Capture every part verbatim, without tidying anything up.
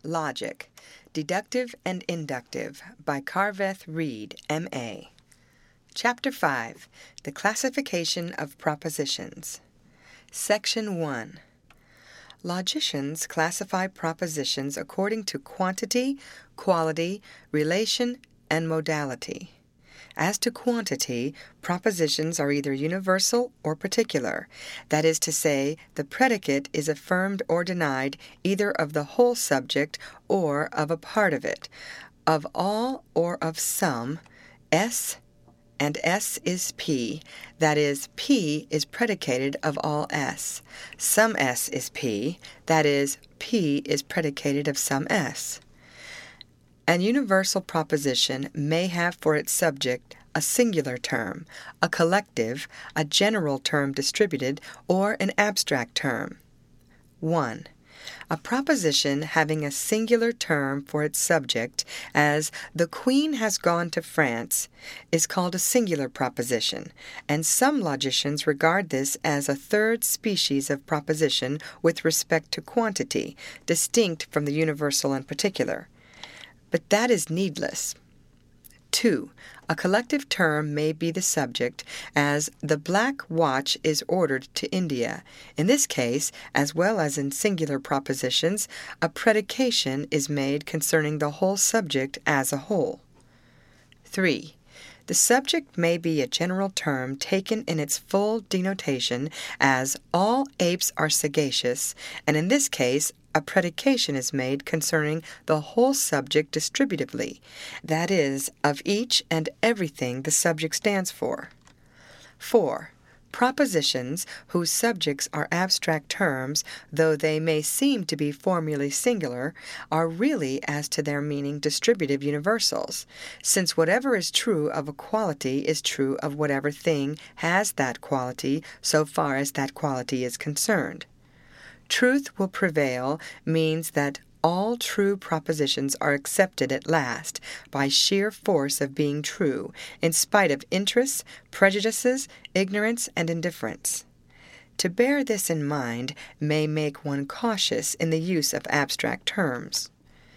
Logic, Deductive and Inductive by Carveth Reed, M A Chapter five, The Classification of Propositions. Section one. Logicians classify propositions according to quantity, quality, relation, and modality. As to quantity, propositions are either universal or particular. That is to say, the predicate is affirmed or denied either of the whole subject or of a part of it, of all or of some, S, and S is P, that is, P is predicated of all S. Some S is P, that is, P is predicated of some S. An universal proposition may have for its subject a singular term, a collective, a general term distributed, or an abstract term. one. A proposition having a singular term for its subject, as "the Queen has gone to France," is called a singular proposition, and some logicians regard this as a third species of proposition with respect to quantity, distinct from the universal and particular. But that is needless. two. A collective term may be the subject, as "the black watch is ordered to India." In this case, as well as in singular propositions, a predication is made concerning the whole subject as a whole. three. The subject may be a general term taken in its full denotation, as "all apes are sagacious," and in this case, a predication is made concerning the whole subject distributively, that is, of each and everything the subject stands for. four. Propositions whose subjects are abstract terms, though they may seem to be formally singular, are really as to their meaning distributive universals, since whatever is true of a quality is true of whatever thing has that quality so far as that quality is concerned. Truth will prevail means that all true propositions are accepted at last by sheer force of being true, in spite of interests, prejudices, ignorance, and indifference. To bear this in mind may make one cautious in the use of abstract terms.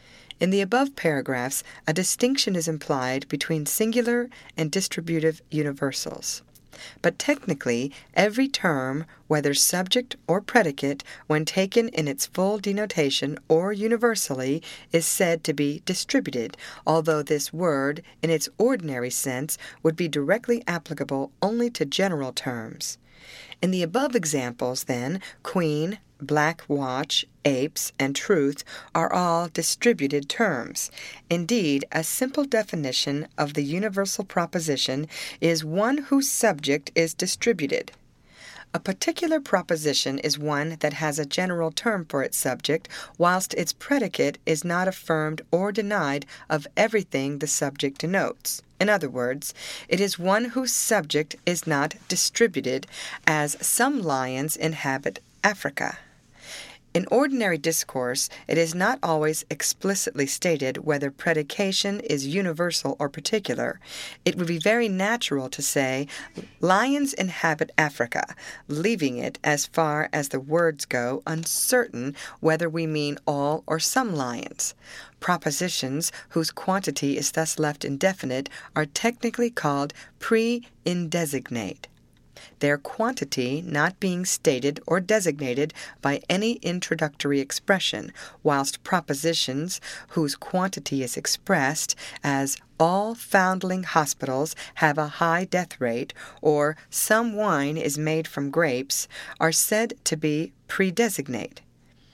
In the above paragraphs, a distinction is implied between singular and distributive universals. But technically, every term, whether subject or predicate, when taken in its full denotation or universally, is said to be distributed, although this word, in its ordinary sense, would be directly applicable only to general terms. In the above examples, then, queen, black watch, apes, and truth are all distributed terms. Indeed, a simple definition of the universal proposition is one whose subject is distributed. A particular proposition is one that has a general term for its subject, whilst its predicate is not affirmed or denied of everything the subject denotes. In other words, it is one whose subject is not distributed, as "some lions inhabit Africa." In ordinary discourse, it is not always explicitly stated whether predication is universal or particular. It would be very natural to say, "lions inhabit Africa," leaving it, as far as the words go, uncertain whether we mean all or some lions. Propositions whose quantity is thus left indefinite are technically called pre-indesignate, their quantity not being stated or designated by any introductory expression, whilst propositions whose quantity is expressed, as "all foundling hospitals have a high death rate," or "some wine is made from grapes," are said to be predesignate.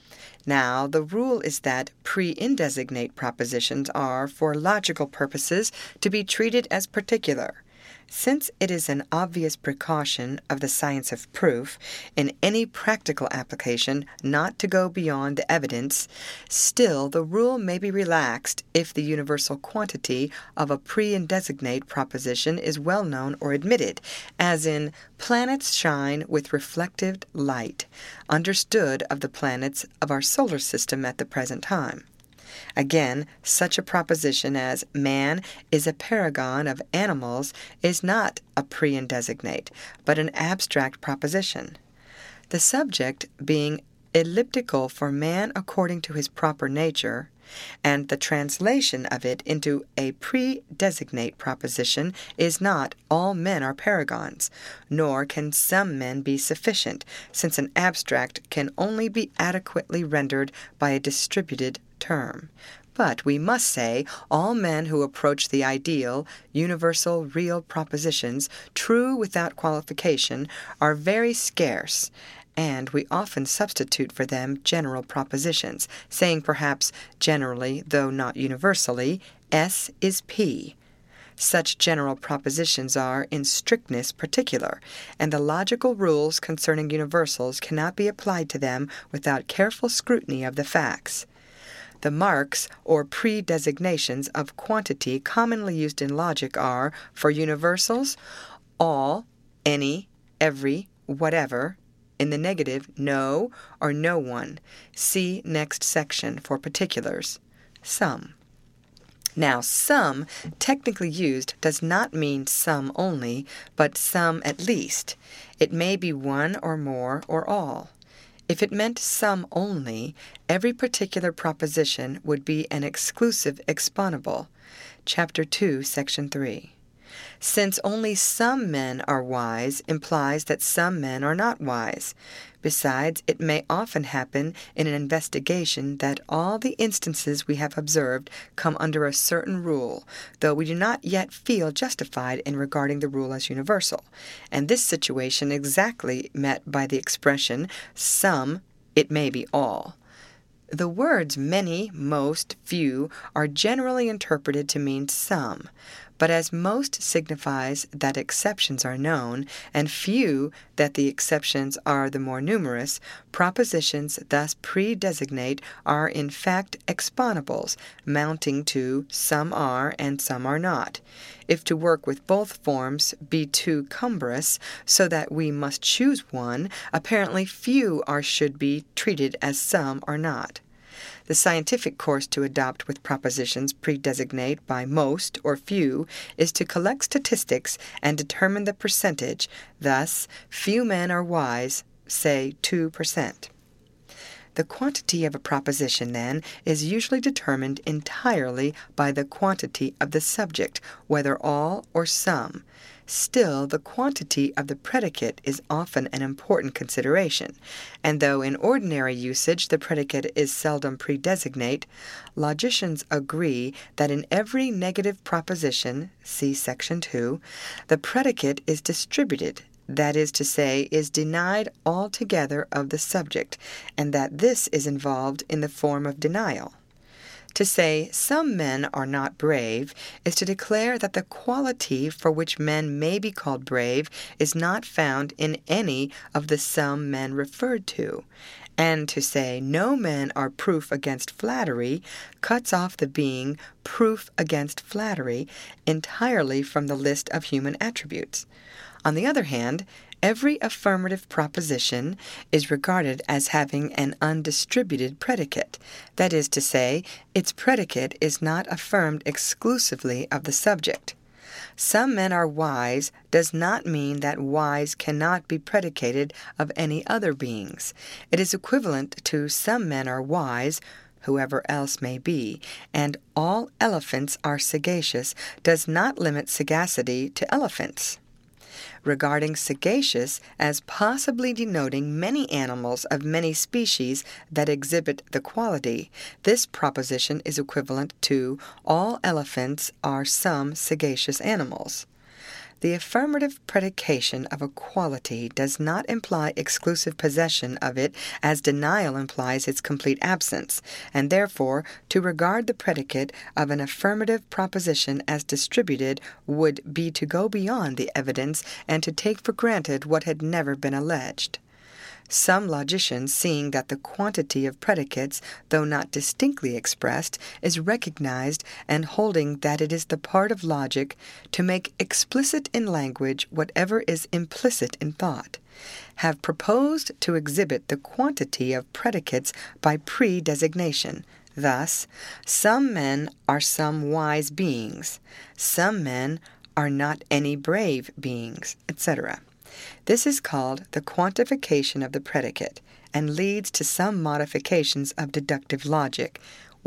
Now, the rule is that pre-indesignate propositions are, for logical purposes, to be treated as particular. Since it is an obvious precaution of the science of proof, in any practical application, not to go beyond the evidence, still the rule may be relaxed if the universal quantity of a pre-indesignate proposition is well known or admitted, as in "planets shine with reflected light," understood of the planets of our solar system at the present time. Again, such a proposition as "man is a paragon of animals" is not a pre-indesignate, but an abstract proposition. The subject being elliptical for man according to his proper nature, and the translation of it into a pre-designate proposition is not all men are paragons, nor can some men be sufficient, since an abstract can only be adequately rendered by a distributed term. But we must say all men who approach the ideal, universal, real propositions, true without qualification, are very scarce, and we often substitute for them general propositions, saying perhaps generally, though not universally, S is P. Such general propositions are, in strictness, particular, and the logical rules concerning universals cannot be applied to them without careful scrutiny of the facts. The marks, or pre-designations of quantity commonly used in logic are, for universals, all, any, every, whatever. In the negative, no or no one. See next section for particulars. Some. Now, some, technically used, does not mean some only, but some at least. It may be one or more or all. If it meant some only, every particular proposition would be an exclusive exponable. Chapter two, Section three. Since only some men are wise implies that some men are not wise. Besides, it may often happen in an investigation that all the instances we have observed come under a certain rule, though we do not yet feel justified in regarding the rule as universal, and this situation exactly met by the expression, some, it may be all. The words many, most, few are generally interpreted to mean some, but as most signifies that exceptions are known, and few that the exceptions are the more numerous, propositions thus pre-designate are in fact exponables, mounting to some are and some are not. If to work with both forms be too cumbrous, so that we must choose one, apparently few are should be treated as some are not. The scientific course to adopt with propositions pre-designate by most or few is to collect statistics and determine the percentage. Thus, few men are wise, say two percent. The quantity of a proposition, then, is usually determined entirely by the quantity of the subject, whether all or some. Still, the quantity of the predicate is often an important consideration, and though in ordinary usage the predicate is seldom pre-designate, logicians agree that in every negative proposition, see Section two, the predicate is distributed, that is to say, is denied altogether of the subject, and that this is involved in the form of denial. To say some men are not brave is to declare that the quality for which men may be called brave is not found in any of the some men referred to. And to say no men are proof against flattery cuts off the being proof against flattery entirely from the list of human attributes. On the other hand, every affirmative proposition is regarded as having an undistributed predicate. That is to say, its predicate is not affirmed exclusively of the subject. Some men are wise does not mean that wise cannot be predicated of any other beings. It is equivalent to some men are wise, whoever else may be, and all elephants are sagacious does not limit sagacity to elephants. Regarding sagacious as possibly denoting many animals of many species that exhibit the quality, this proposition is equivalent to all elephants are some sagacious animals. The affirmative predication of a quality does not imply exclusive possession of it as denial implies its complete absence, and therefore to regard the predicate of an affirmative proposition as distributed would be to go beyond the evidence and to take for granted what had never been alleged. Some logicians, seeing that the quantity of predicates, though not distinctly expressed, is recognized, and holding that it is the part of logic to make explicit in language whatever is implicit in thought, have proposed to exhibit the quantity of predicates by pre-designation. Thus, some men are some wise beings, some men are not any brave beings, et cetera. This is called the quantification of the predicate, and leads to some modifications of deductive logic,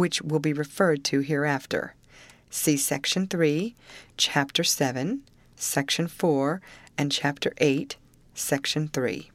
which will be referred to hereafter. See Section three, Chapter seven, Section four, and Chapter eight, Section three.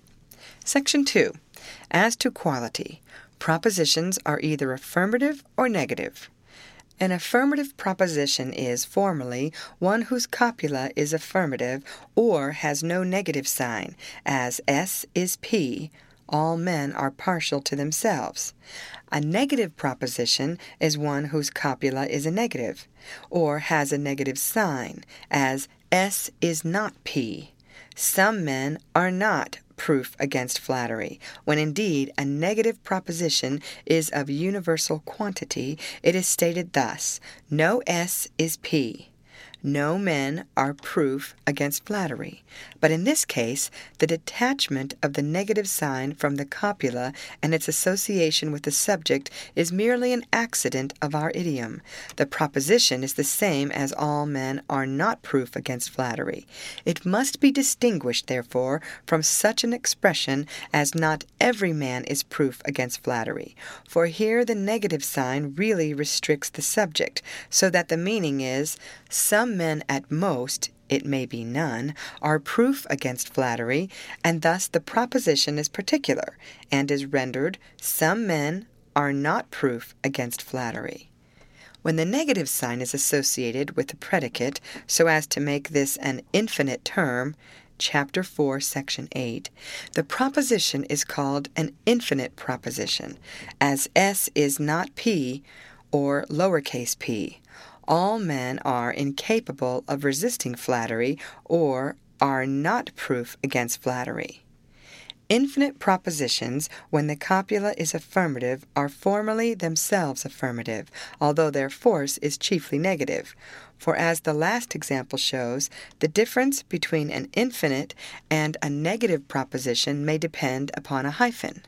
Section two. As to quality, propositions are either affirmative or negative. An affirmative proposition is, formally, one whose copula is affirmative or has no negative sign, as S is P, all men are partial to themselves. A negative proposition is one whose copula is a negative, or has a negative sign, as S is not P. Some men are not proof against flattery. When indeed a negative proposition is of universal quantity, it is stated thus: no S is P. No men are proof against flattery. But in this case, the detachment of the negative sign from the copula and its association with the subject is merely an accident of our idiom. The proposition is the same as all men are not proof against flattery. It must be distinguished, therefore, from such an expression as not every man is proof against flattery. For here the negative sign really restricts the subject, so that the meaning is, some men at most, it may be none, are proof against flattery, and thus the proposition is particular, and is rendered, some men are not proof against flattery. When the negative sign is associated with the predicate, so as to make this an infinite term, Chapter four, Section eight, the proposition is called an infinite proposition, as S is not P, or lowercase p. All men are incapable of resisting flattery or are not proof against flattery. Infinite propositions, when the copula is affirmative, are formally themselves affirmative, although their force is chiefly negative. For as the last example shows, the difference between an infinite and a negative proposition may depend upon a hyphen.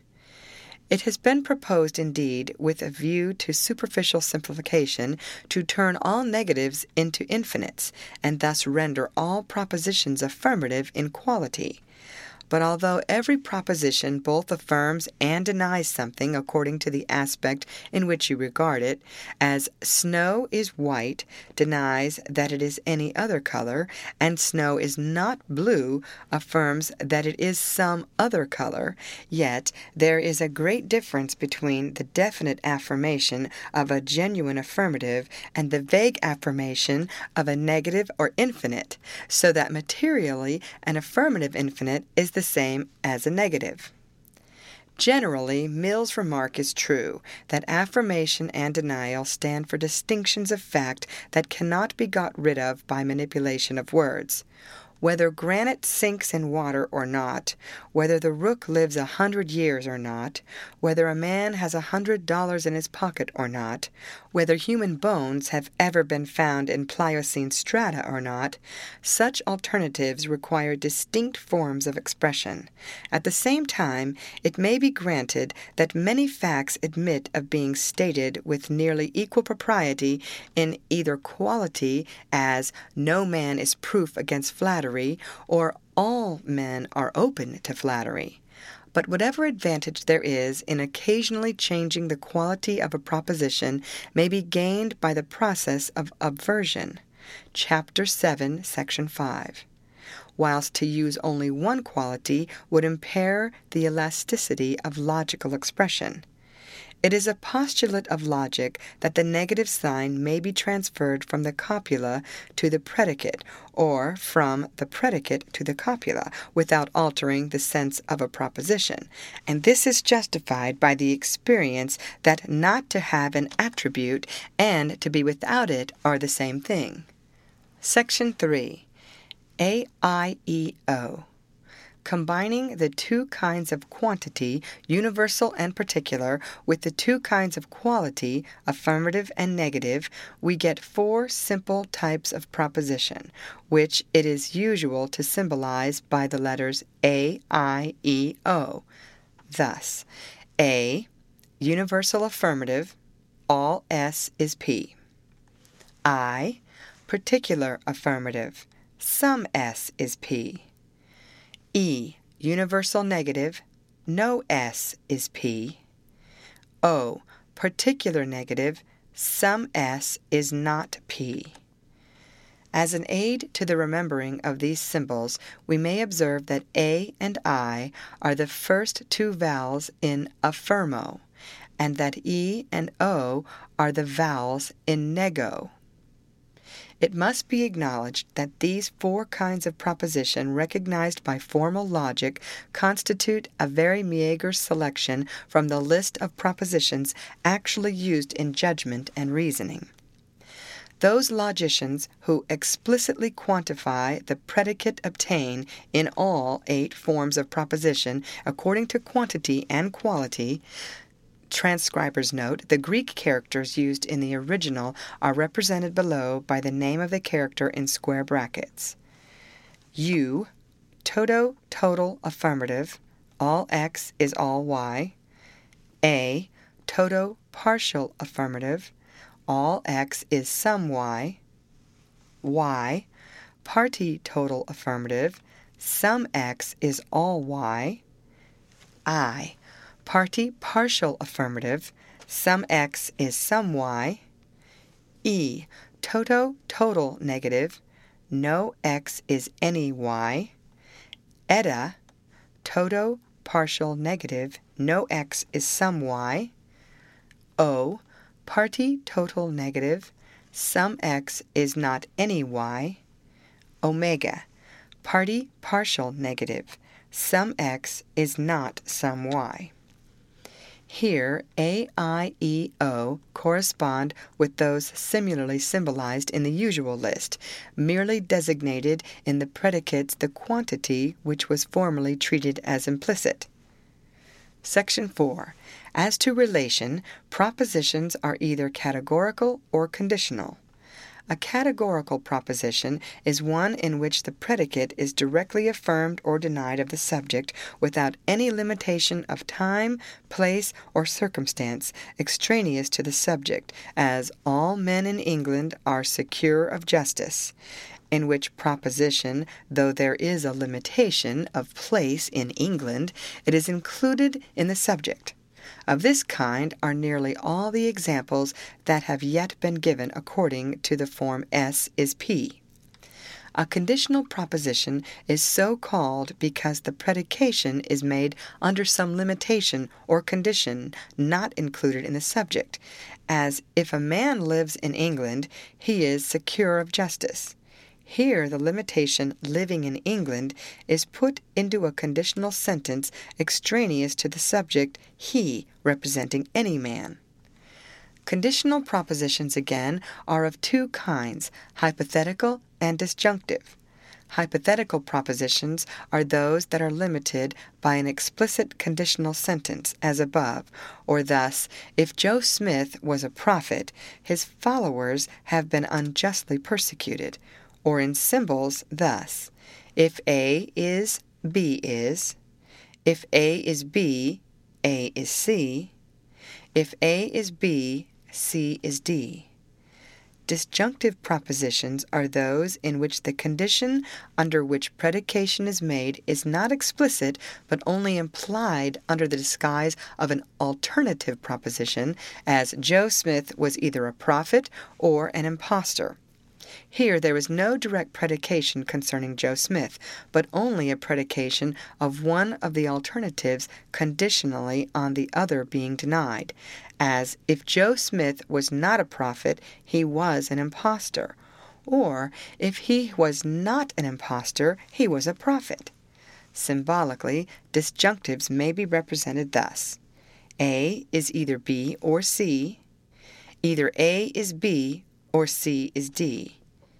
It has been proposed, indeed, with a view to superficial simplification, to turn all negatives into infinites, and thus render all propositions affirmative in quality. But although every proposition both affirms and denies something according to the aspect in which you regard it, as snow is white denies that it is any other color, and snow is not blue affirms that it is some other color, yet there is a great difference between the definite affirmation of a genuine affirmative and the vague affirmation of a negative or infinite, so that materially an affirmative infinite is the same as a negative. Generally, Mill's remark is true, that affirmation and denial stand for distinctions of fact that cannot be got rid of by manipulation of words. Whether granite sinks in water or not, whether the rook lives a hundred years or not, whether a man has a hundred dollars in his pocket or not, whether human bones have ever been found in Pliocene strata or not, such alternatives require distinct forms of expression. At the same time, it may be granted that many facts admit of being stated with nearly equal propriety in either quality, as no man is proof against flattery, or all men are open to flattery. But whatever advantage there is in occasionally changing the quality of a proposition may be gained by the process of obversion. Chapter seven, Section five. Whilst to use only one quality would impair the elasticity of logical expression. It is a postulate of logic that the negative sign may be transferred from the copula to the predicate, or from the predicate to the copula, without altering the sense of a proposition, and this is justified by the experience that not to have an attribute and to be without it are the same thing. Section three. A I E O. Combining the two kinds of quantity, universal and particular, with the two kinds of quality, affirmative and negative, we get four simple types of proposition, which it is usual to symbolize by the letters A, I, E, O. Thus, A, universal affirmative, all S is P. I, particular affirmative, some S is P. E, universal negative, no S is P. O, particular negative, some S is not P. As an aid to the remembering of these symbols, we may observe that A and I are the first two vowels in affirmo, and that E and O are the vowels in nego. It must be acknowledged that these four kinds of proposition recognized by formal logic constitute a very meager selection from the list of propositions actually used in judgment and reasoning. Those logicians who explicitly quantify the predicate obtain in all eight forms of proposition according to quantity and quality. Transcriber's note, the Greek characters used in the original are represented below by the name of the character in square brackets. U, toto, total, affirmative, all X is all Y. A, toto, partial, affirmative, all X is some Y. Y, party, total, affirmative, some X is all Y. I, party, partial, affirmative, some X is some Y. E, toto, total, negative, no X is any Y. Eta, toto, partial, negative, no X is some Y. O, party, total, negative, some X is not any Y. Omega, party, partial, negative, some X is not some Y. Here, A, I, E, O correspond with those similarly symbolized in the usual list, merely designated in the predicates the quantity which was formerly treated as implicit. Section four. As to relation, propositions are either categorical or conditional. A categorical proposition is one in which the predicate is directly affirmed or denied of the subject without any limitation of time, place, or circumstance extraneous to the subject, as all men in England are secure of justice, in which proposition, though there is a limitation of place in England, it is included in the subject. Of this kind are nearly all the examples that have yet been given according to the form S is P. A conditional proposition is so called because the predication is made under some limitation or condition not included in the subject, as if a man lives in England, he is secure of justice. Here the limitation living in England is put into a conditional sentence extraneous to the subject he representing any man. Conditional propositions, again, are of two kinds, hypothetical and disjunctive. Hypothetical propositions are those that are limited by an explicit conditional sentence, as above, or thus, if Joe Smith was a prophet, his followers have been unjustly persecuted. Or in symbols, thus, if A is, B is, if A is B, A is C, if A is B, C is D. Disjunctive propositions are those in which the condition under which predication is made is not explicit but only implied under the disguise of an alternative proposition, as Joe Smith was either a prophet or an impostor. Here there is no direct predication concerning Joe Smith, but only a predication of one of the alternatives conditionally on the other being denied, as if Joe Smith was not a prophet, he was an impostor, or if he was not an impostor, he was a prophet. Symbolically, disjunctives may be represented thus. A is either B or C, either A is B or C is D.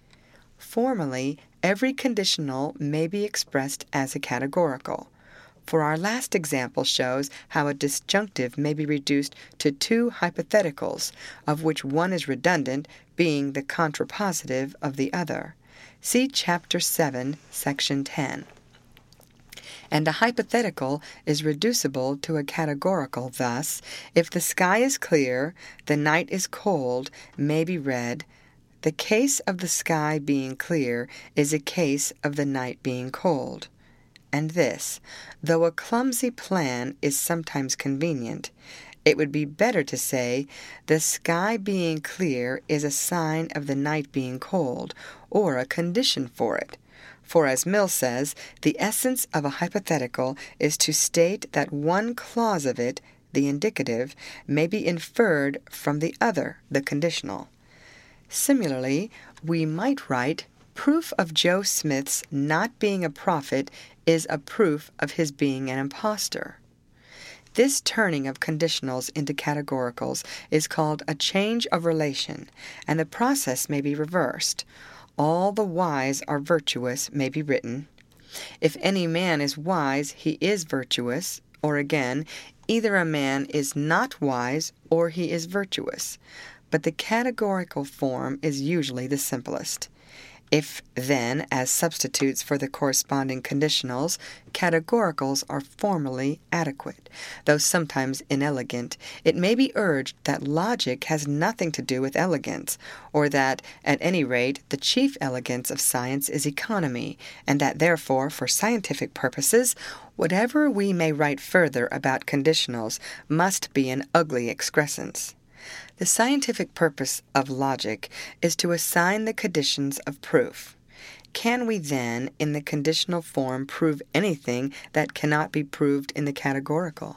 Formally, every conditional may be expressed as a categorical, for our last example shows how a disjunctive may be reduced to two hypotheticals, of which one is redundant, being the contrapositive of the other. See Chapter seven, Section ten. And a hypothetical is reducible to a categorical thus, if the sky is clear, the night is cold, may be read, the case of the sky being clear is a case of the night being cold. And this, though a clumsy plan is sometimes convenient, It would be better to say, the sky being clear is a sign of the night being cold, or a condition for it. For as Mill says, the essence of a hypothetical is to state that one clause of it, the indicative, may be inferred from the other, the conditional. Similarly, we might write, proof of Joe Smith's not being a prophet is a proof of his being an impostor. This turning of conditionals into categoricals is called a change of relation, and the process may be reversed. All the wise are virtuous may be written. If any man is wise, he is virtuous. Or again, either a man is not wise or he is virtuous. But the categorical form is usually the simplest. If, then, as substitutes for the corresponding conditionals, categoricals are formally adequate, though sometimes inelegant, it may be urged that logic has nothing to do with elegance, or that, at any rate, the chief elegance of science is economy, and that therefore, for scientific purposes, whatever we may write further about conditionals must be an ugly excrescence. The scientific purpose of logic is to assign the conditions of proof. Can we then, in the conditional form, prove anything that cannot be proved in the categorical?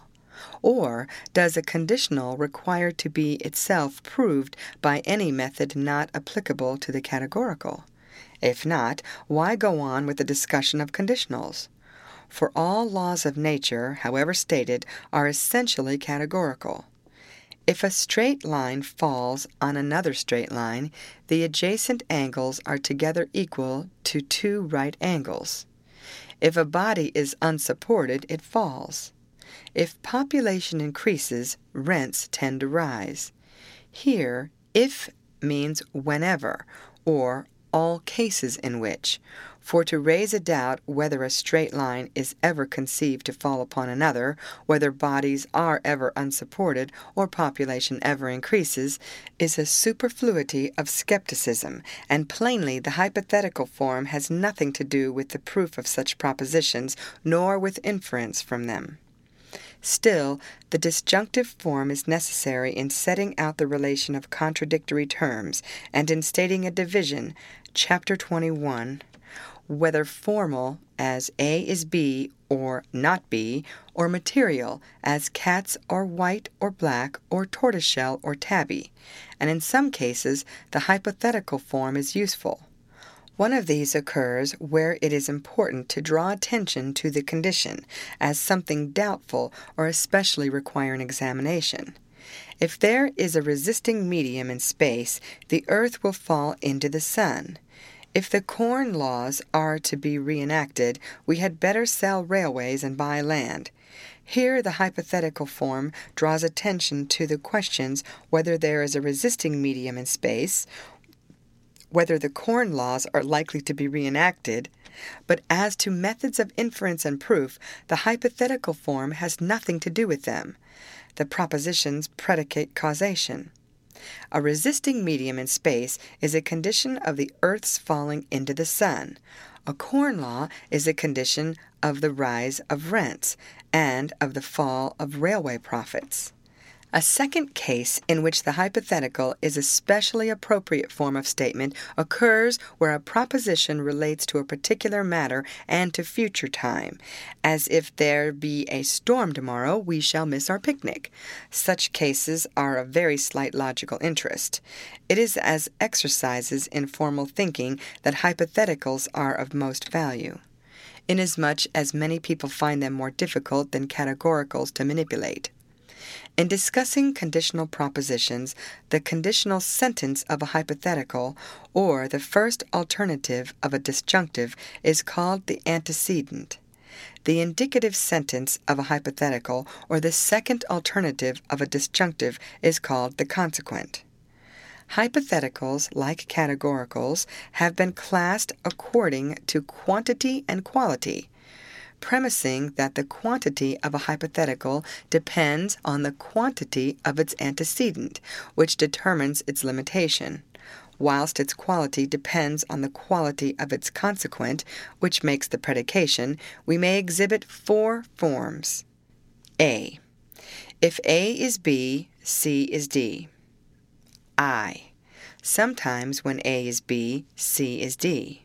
Or does a conditional require to be itself proved by any method not applicable to the categorical? If not, why go on with the discussion of conditionals? For all laws of nature, however stated, are essentially categorical. If a straight line falls on another straight line, the adjacent angles are together equal to two right angles. If a body is unsupported, it falls. If population increases, rents tend to rise. Here, if means whenever, or all cases in which. For to raise a doubt whether a straight line is ever conceived to fall upon another, whether bodies are ever unsupported, or population ever increases, is a superfluity of skepticism, and plainly the hypothetical form has nothing to do with the proof of such propositions, nor with inference from them. Still, the disjunctive form is necessary in setting out the relation of contradictory terms, and in stating a division, Chapter twenty-one, whether formal, as A is B or not B, or material, as cats are white or black or tortoiseshell or tabby, and in some cases the hypothetical form is useful. One of these occurs where it is important to draw attention to the condition as something doubtful or especially requiring examination. If there is a resisting medium in space, the earth will fall into the sun. If the corn laws are to be reenacted, we had better sell railways and buy land. Here the hypothetical form draws attention to the questions whether there is a resisting medium in space, whether the corn laws are likely to be reenacted, but as to methods of inference and proof, the hypothetical form has nothing to do with them. The propositions predicate causation. A resisting medium in space is a condition of the Earth's falling into the sun. A corn law is a condition of the rise of rents and of the fall of railway profits. A second case in which the hypothetical is a specially appropriate form of statement occurs where a proposition relates to a particular matter and to future time, as if there be a storm tomorrow, we shall miss our picnic. Such cases are of very slight logical interest. It is as exercises in formal thinking that hypotheticals are of most value, inasmuch as many people find them more difficult than categoricals to manipulate. In discussing conditional propositions, the conditional sentence of a hypothetical, or the first alternative of a disjunctive, is called the antecedent. The indicative sentence of a hypothetical, or the second alternative of a disjunctive, is called the consequent. Hypotheticals, like categoricals, have been classed according to quantity and quality, premising that the quantity of a hypothetical depends on the quantity of its antecedent, which determines its limitation, whilst its quality depends on the quality of its consequent, which makes the predication. We may exhibit four forms. A. If A is B, C is D. I. Sometimes when A is B, C is D.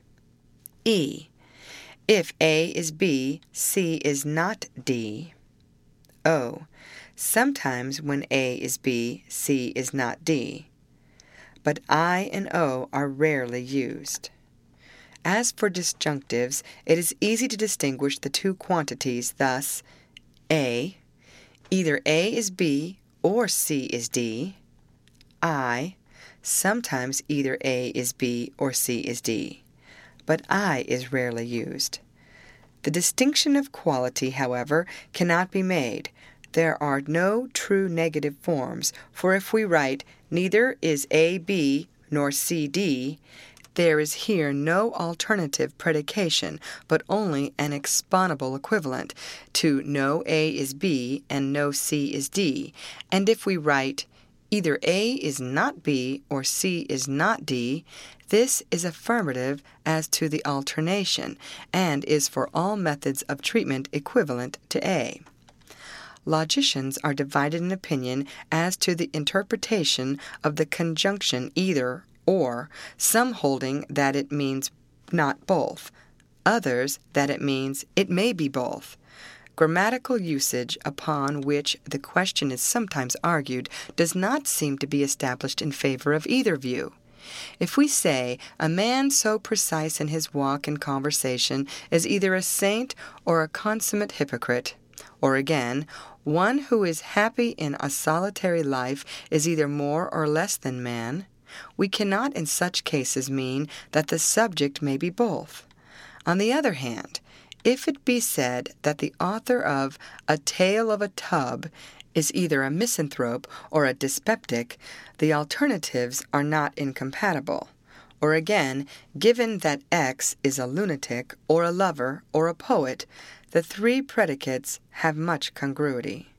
E. If A is B, C is not D. O. Sometimes when A is B, C is not D. But I and O are rarely used. As for disjunctives, it is easy to distinguish the two quantities thus: A. Either A is B or C is D. I. Sometimes either A is B or C is D. But I is rarely used. The distinction of quality, however, cannot be made. There are no true negative forms, for if we write, neither is A B nor C D, there is here no alternative predication, but only an exponable equivalent to no A is B and no C is D. And if we write, either A is not B or C is not D, this is affirmative as to the alternation, and is for all methods of treatment equivalent to A. Logicians are divided in opinion as to the interpretation of the conjunction either or, some holding that it means not both, others that it means it may be both. Grammatical usage upon which the question is sometimes argued does not seem to be established in favor of either view. If we say, a man so precise in his walk and conversation is either a saint or a consummate hypocrite, or again, one who is happy in a solitary life is either more or less than man, we cannot in such cases mean that the subject may be both. On the other hand, if it be said that the author of A Tale of a Tub is either a misanthrope or a dyspeptic, the alternatives are not incompatible. Or again, given that X is a lunatic, or a lover, or a poet, the three predicates have much congruity.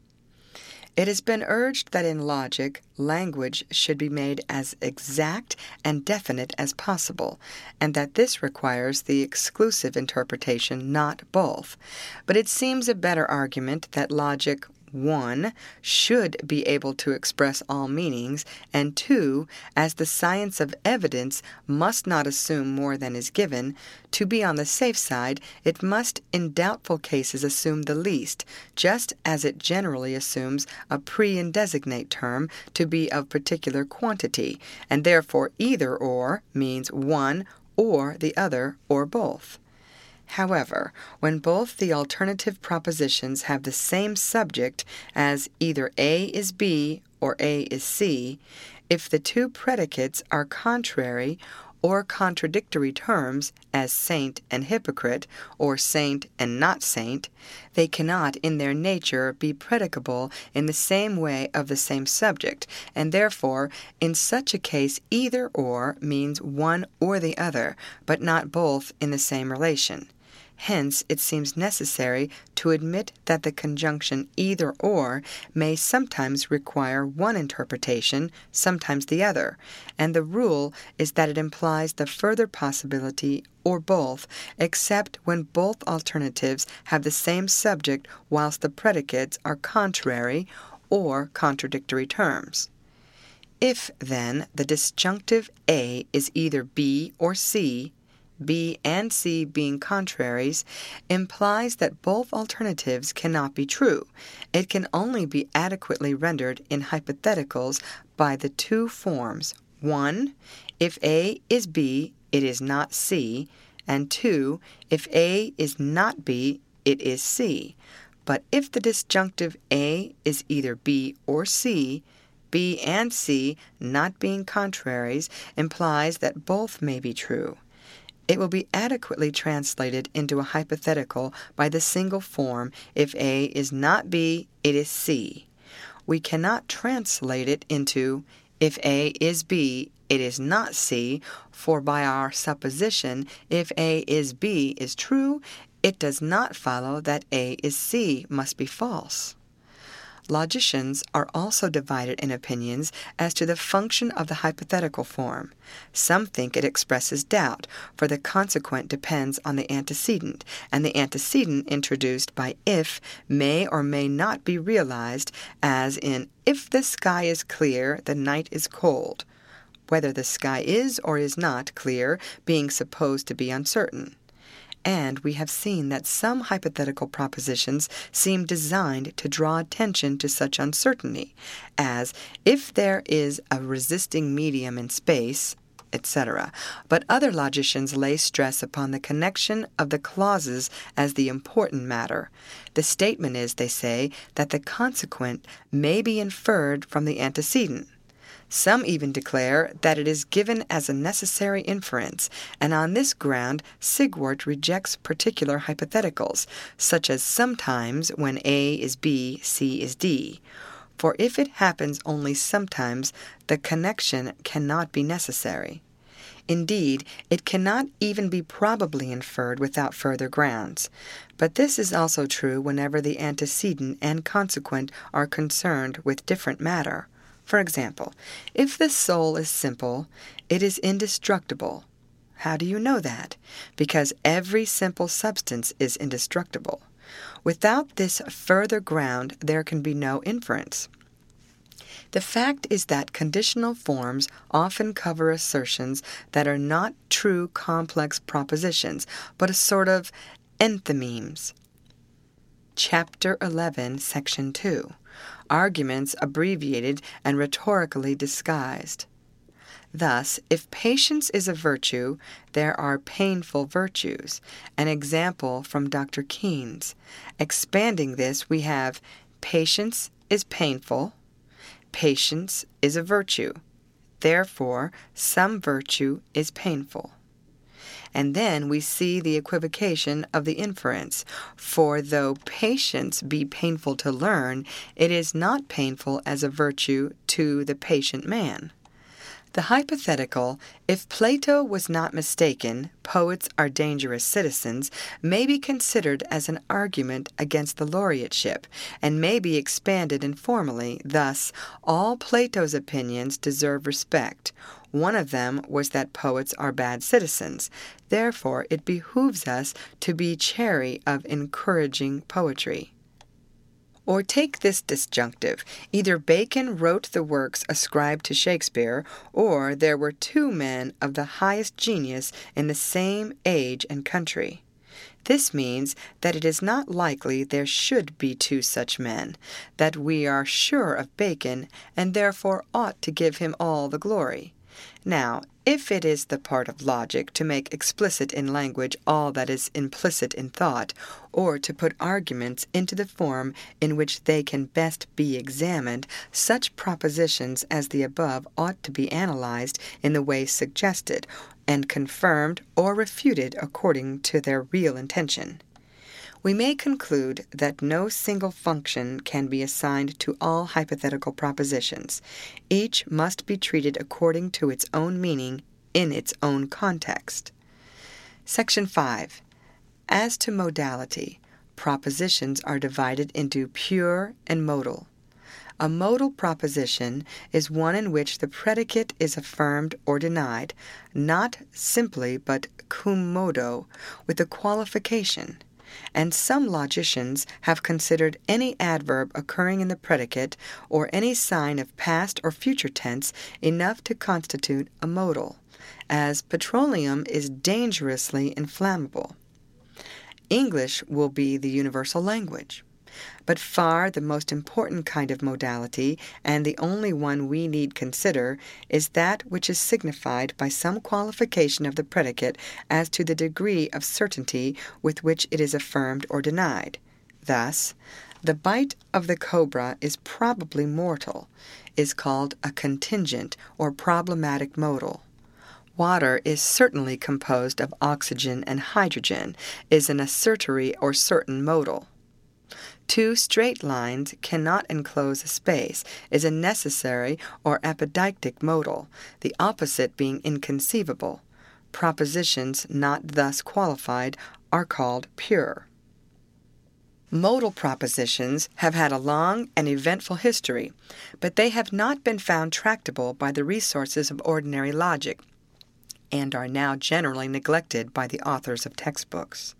It has been urged that in logic, language should be made as exact and definite as possible, and that this requires the exclusive interpretation, not both. But it seems a better argument that logic, one, should be able to express all meanings, and two, as the science of evidence must not assume more than is given, to be on the safe side, it must in doubtful cases assume the least, just as it generally assumes a pre-indesignated term to be of particular quantity, and therefore either or means one or the other or both. However, when both the alternative propositions have the same subject, as either A is B or A is C, if the two predicates are contrary or contradictory terms, as saint and hypocrite, or saint and not saint, they cannot in their nature be predicable in the same way of the same subject, and therefore in such a case either or means one or the other, but not both in the same relation. Hence, it seems necessary to admit that the conjunction either or may sometimes require one interpretation, sometimes the other, and the rule is that it implies the further possibility or both, except when both alternatives have the same subject whilst the predicates are contrary or contradictory terms. If, then, the disjunctive A is either B or C, B and C being contraries, implies that both alternatives cannot be true. It can only be adequately rendered in hypotheticals by the two forms: one, if A is B, it is not C, and two, if A is not B, it is C. But if the disjunctive A is either B or C, B and C, not being contraries, implies that both may be true. It will be adequately translated into a hypothetical by the single form, if A is not B, it is C. We cannot translate it into, if A is B, it is not C, for by our supposition, if A is B is true, it does not follow that A is C must be false. Logicians are also divided in opinions as to the function of the hypothetical form. Some think it expresses doubt, for the consequent depends on the antecedent, and the antecedent introduced by if may or may not be realized, as in if the sky is clear, the night is cold, whether the sky is or is not clear being supposed to be uncertain. And we have seen that some hypothetical propositions seem designed to draw attention to such uncertainty, as if there is a resisting medium in space, et cetera. But other logicians lay stress upon the connection of the clauses as the important matter. The statement is, they say, that the consequent may be inferred from the antecedent. Some even declare that it is given as a necessary inference, and on this ground Sigwart rejects particular hypotheticals, such as sometimes when A is B, C is D. For if it happens only sometimes, the connection cannot be necessary. Indeed, it cannot even be probably inferred without further grounds. But this is also true whenever the antecedent and consequent are concerned with different matter. For example, if the soul is simple, it is indestructible. How do you know that? Because every simple substance is indestructible. Without this further ground, there can be no inference. The fact is that conditional forms often cover assertions that are not true complex propositions, but a sort of enthymemes. Chapter eleven, Section two. Arguments abbreviated and rhetorically disguised. Thus, if patience is a virtue, there are painful virtues. An example from Doctor Keynes. Expanding this, we have patience is painful, patience is a virtue. Therefore, some virtue is painful. And then we see the equivocation of the inference. For though patience be painful to learn, it is not painful as a virtue to the patient man. The hypothetical, if Plato was not mistaken, poets are dangerous citizens, may be considered as an argument against the laureateship, and may be expanded informally. Thus, all Plato's opinions deserve respect. One of them was that poets are bad citizens. Therefore, it behooves us to be chary of encouraging poetry. Or take this disjunctive. Either Bacon wrote the works ascribed to Shakespeare, or there were two men of the highest genius in the same age and country. This means that it is not likely there should be two such men, that we are sure of Bacon, and therefore ought to give him all the glory. Now, if it is the part of logic to make explicit in language all that is implicit in thought, or to put arguments into the form in which they can best be examined, such propositions as the above ought to be analyzed in the way suggested, and confirmed or refuted according to their real intention. We may conclude that no single function can be assigned to all hypothetical propositions. Each must be treated according to its own meaning in its own context. Section five. As to modality, propositions are divided into pure and modal. A modal proposition is one in which the predicate is affirmed or denied, not simply but cum modo, with a qualification. And some logicians have considered any adverb occurring in the predicate or any sign of past or future tense enough to constitute a modal, as petroleum is dangerously inflammable. English will be the universal language. But far the most important kind of modality, and the only one we need consider, is that which is signified by some qualification of the predicate as to the degree of certainty with which it is affirmed or denied. Thus, the bite of the cobra is probably mortal, is called a contingent or problematic modal. Water is certainly composed of oxygen and hydrogen, is an assertory or certain modal. Two straight lines cannot enclose a space, is a necessary or apodeictic modal, the opposite being inconceivable. Propositions not thus qualified are called pure. Modal propositions have had a long and eventful history, but they have not been found tractable by the resources of ordinary logic, and are now generally neglected by the authors of textbooks.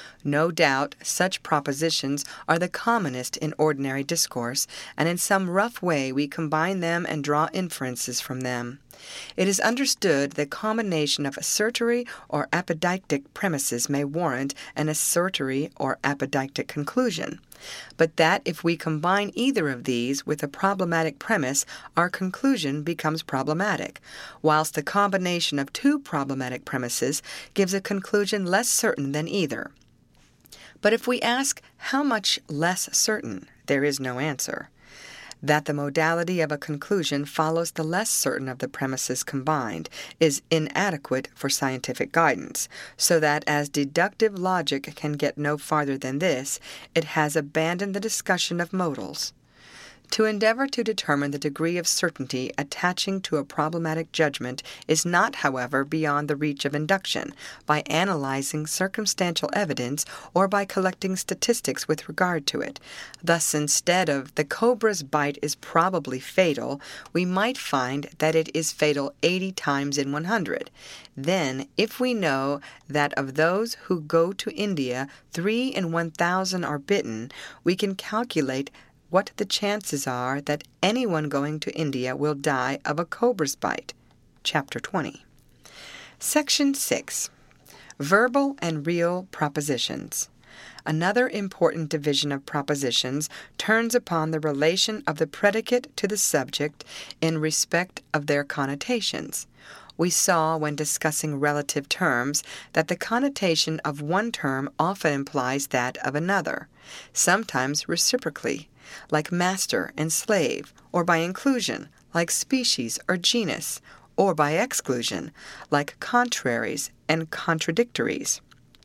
No doubt such propositions are the commonest in ordinary discourse, and in some rough way we combine them and draw inferences from them. It is understood that combination of assertory or apodeictic premises may warrant an assertory or apodeictic conclusion, but that if we combine either of these with a problematic premise, our conclusion becomes problematic, whilst the combination of two problematic premises gives a conclusion less certain than either. But if we ask how much less certain, there is no answer. That the modality of a conclusion follows the less certain of the premises combined is inadequate for scientific guidance, so that as deductive logic can get no farther than this, it has abandoned the discussion of modals. To endeavor to determine the degree of certainty attaching to a problematic judgment is not, however, beyond the reach of induction, by analyzing circumstantial evidence or by collecting statistics with regard to it. Thus, instead of "the cobra's bite is probably fatal," we might find that it is fatal eighty times in one hundred. Then, if we know that of those who go to India, three in one thousand are bitten, we can calculate what the chances are that anyone going to India will die of a cobra's bite. Chapter twenty. Section six. Verbal and real propositions. Another important division of propositions turns upon the relation of the predicate to the subject in respect of their connotations. We saw when discussing relative terms that the connotation of one term often implies that of another, sometimes reciprocally, like master and slave, or by inclusion, like species or genus, or by exclusion, like contraries and contradictories.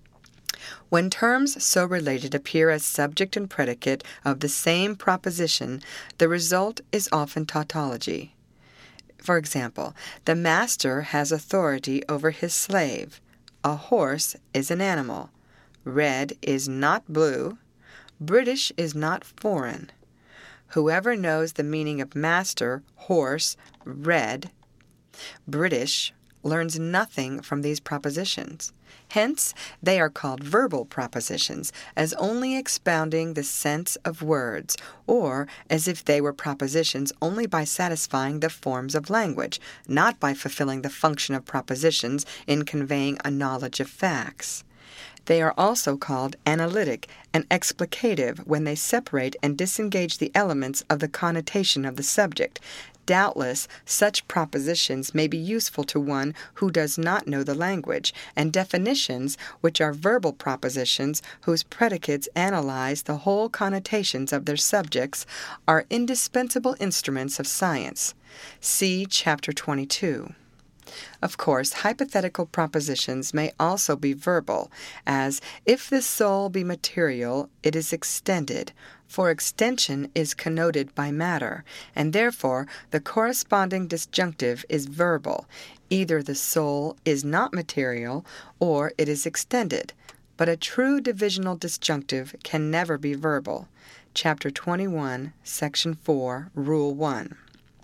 When terms so related appear as subject and predicate of the same proposition, the result is often tautology. For example, the master has authority over his slave. A horse is an animal. Red is not blue. British is not foreign. Whoever knows the meaning of master, horse, red, British, learns nothing from these propositions. Hence, they are called verbal propositions, as only expounding the sense of words, or as if they were propositions only by satisfying the forms of language, not by fulfilling the function of propositions in conveying a knowledge of facts. They are also called analytic and explicative when they separate and disengage the elements of the connotation of the subject. Doubtless, such propositions may be useful to one who does not know the language, and definitions, which are verbal propositions whose predicates analyze the whole connotations of their subjects, are indispensable instruments of science. See Chapter twenty-two. Of course, hypothetical propositions may also be verbal, as, if the soul be material, it is extended, for extension is connoted by matter, and therefore the corresponding disjunctive is verbal. Either the soul is not material, or it is extended, but a true divisional disjunctive can never be verbal. Chapter twenty-one, Section four, Rule one.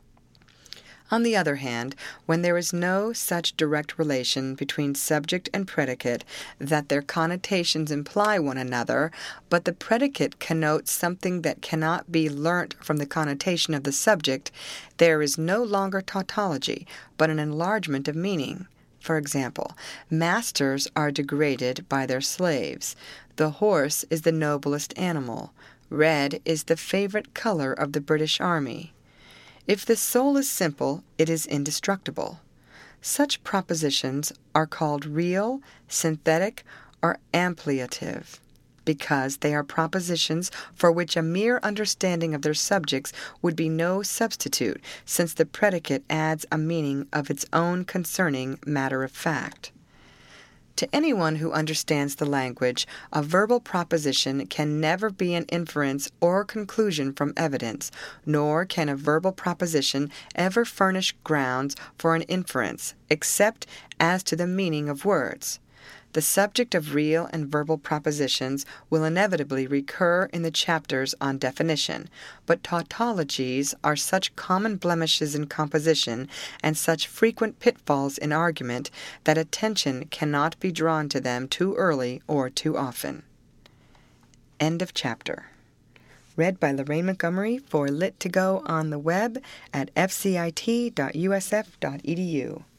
On the other hand, when there is no such direct relation between subject and predicate that their connotations imply one another, but the predicate connotes something that cannot be learnt from the connotation of the subject, there is no longer tautology, but an enlargement of meaning. For example, masters are degraded by their slaves. The horse is the noblest animal. Red is the favorite color of the British Army. If the soul is simple, it is indestructible. Such propositions are called real, synthetic, or ampliative, because they are propositions for which a mere understanding of their subjects would be no substitute, since the predicate adds a meaning of its own concerning matter of fact. To anyone who understands the language, a verbal proposition can never be an inference or conclusion from evidence, nor can a verbal proposition ever furnish grounds for an inference, except as to the meaning of words. The subject of real and verbal propositions will inevitably recur in the chapters on definition, but tautologies are such common blemishes in composition and such frequent pitfalls in argument that attention cannot be drawn to them too early or too often. End of chapter. Read by Lorraine Montgomery for Lit to Go on the web at f c i t dot u s f dot e d u.